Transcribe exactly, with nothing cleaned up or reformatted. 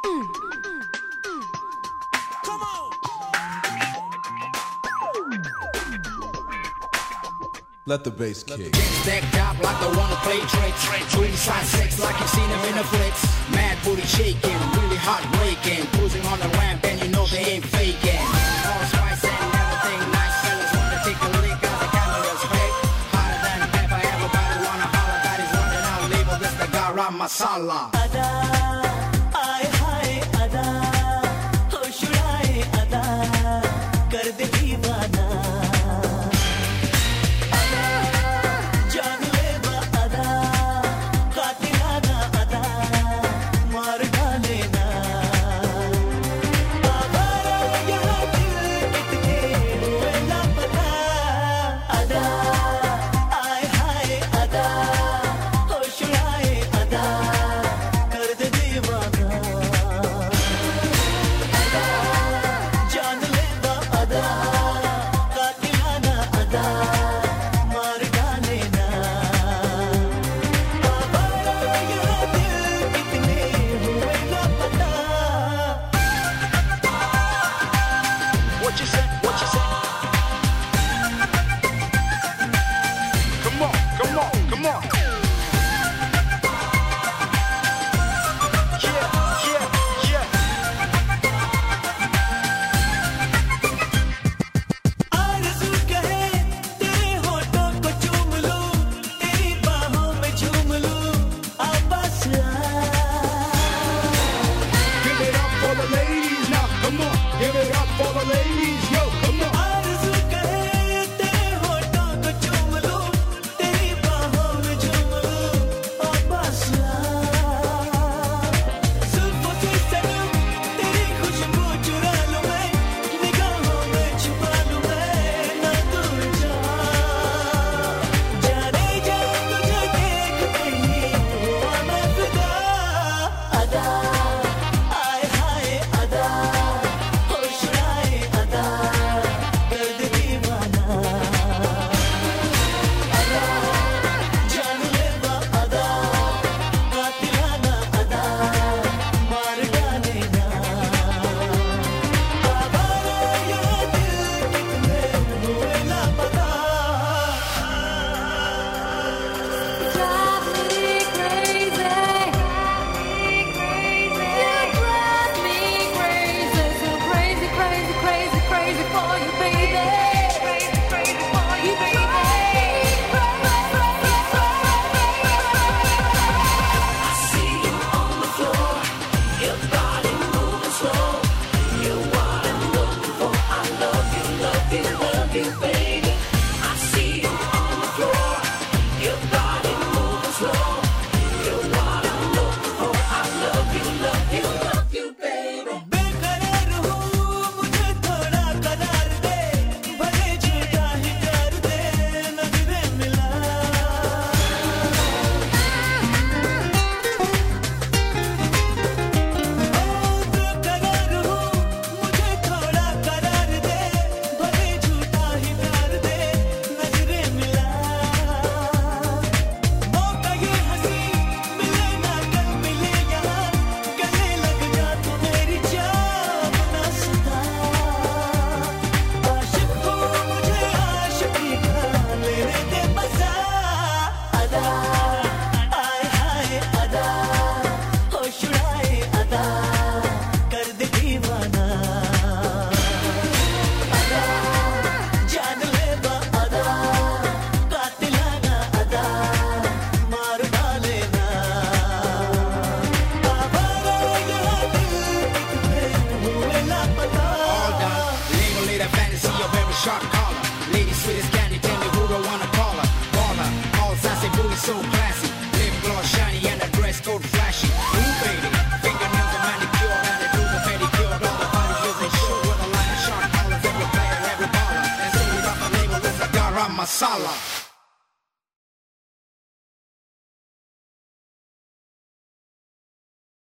Let the bass kick. Stacked up like they wanna play tricks. Twin side sex like you've seen them in the flicks. Mad booty shaking, really heartbreaking. Cruising on the ramp and you know they ain't faking. All spice and everything nice. Fellas wanna take a lick as the camera's fake. Hotter than pepper, everybody wanna holler. That is running out, label this the garam masala. Ada, ay hi, ada. Ho shudai ada. Kar de deewana. Masala.